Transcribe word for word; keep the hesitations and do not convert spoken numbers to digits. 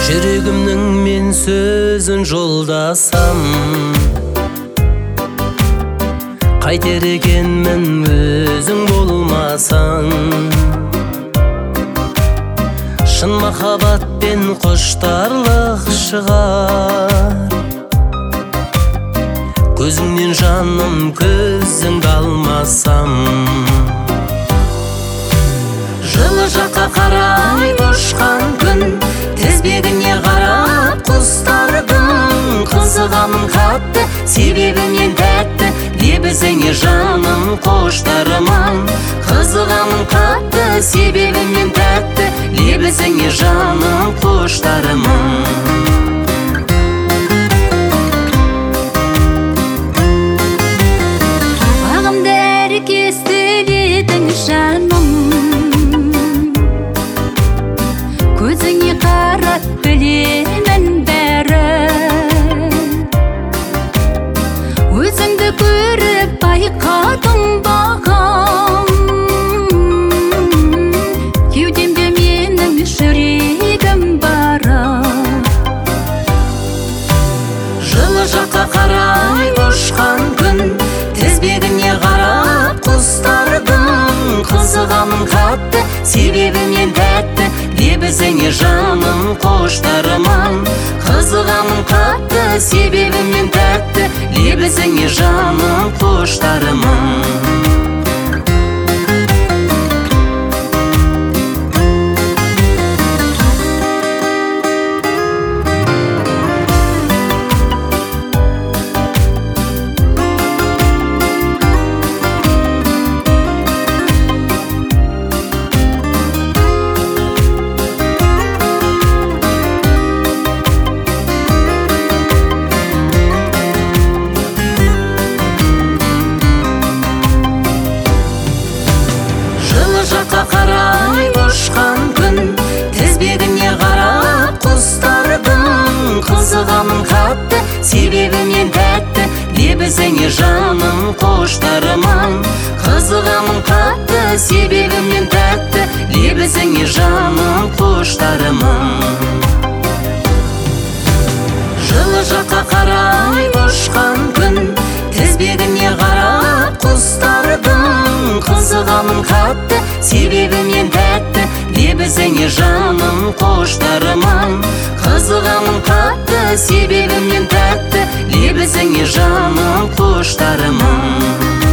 жүрегімнің мен сөзін жолдасам, қайтер екенмін өзің болмасаң. Шын махаббатпен құштарлық шығар, көзіңнен жаным көзіңді алмасам. Жылы жаққа қарай ұшқан күн, тізбегіне қарап құстардың. Қызығамын қатты, себебінен тәтті, лебізіңе жаным қоштарыман. Қызығамын қатты, себебінен тәтті, лебізіңе жаным қоштарыман. Бағымды әркестеледің жаным, көзіңе қарап білемін бәрі. Өзіңді көріп байқадым бағам, кеудемде менің жүрегім бары. Жылы жаққа қарай ұшқан күн, тізбегіне қарап құстардың. Қызығамын қатты, себебінен тәтті, лебізіңе жаным қоштарыман. Қызығамын қатты, себебінен тәтті, лебізіңе жаным қоштарыман. Қарай ұшқан күн, тізбегіне қарап құстардың. Қызығамын қатты, себебінен тәтті, лебізіңе жаным қоштарыман. Қызығамын қатты, себебінен тәтті, лебізіңе жаным қоштарыман. Жылы жаққа қарай ұшқан күн, тізбегіне қарап құстардың. Қызығамын қатты, себебінен тәтті, лебізіңе жаным қоштарыман. Қызығамын қатты, себебінен тәтті, лебізіңе жаным қоштарыман.